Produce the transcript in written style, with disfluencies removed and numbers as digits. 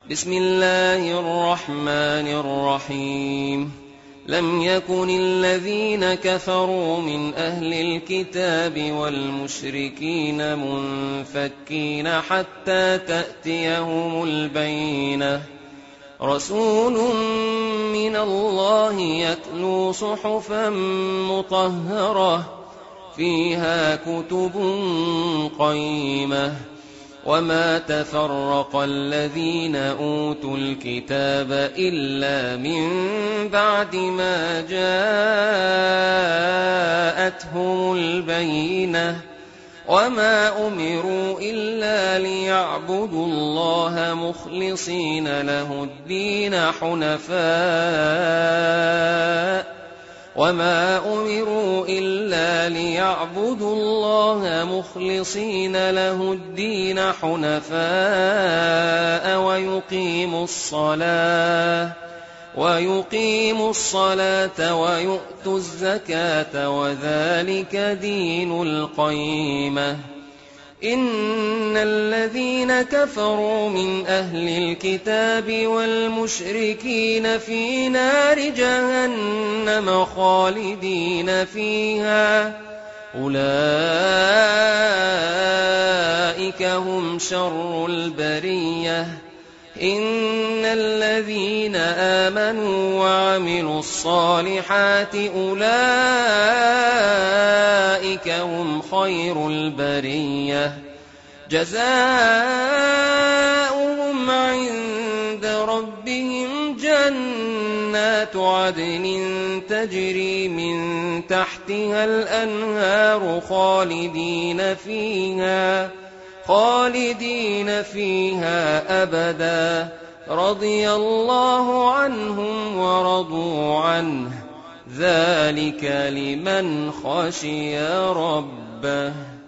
بسم الله الرحمن الرحيم. لم يكن الذين كفروا من أهل الكتاب والمشركين منفكين حتى تأتيهم البينة. رسول من الله يتلو صحفا مطهرة فيها كتب قيمة. وما تفرق الذين أوتوا الكتاب إلا من بعد ما جاءتهم البينة. وما أمروا إلا ليعبدوا الله مخلصين له الدين حنفاء. وما أمروا إلا ليعبدوا الله مخلصين له الدين حنفاء ويقيموا الصلاة ويؤتوا الزكاة وذلك دين القيمة. إن الذين كفروا من أهل الكتاب والمشركين في نار جهنم خالدين فيها أولئك هم شر البرية. إن الذين آمنوا وعملوا الصالحات أولئك هم خير البرية. جزاؤهم عند ربهم جنات عدن تجري من تحتها الأنهار خالدين فيها أبدا. رضي الله عنهم ورضوا عنه ذلك لمن خشي ربه.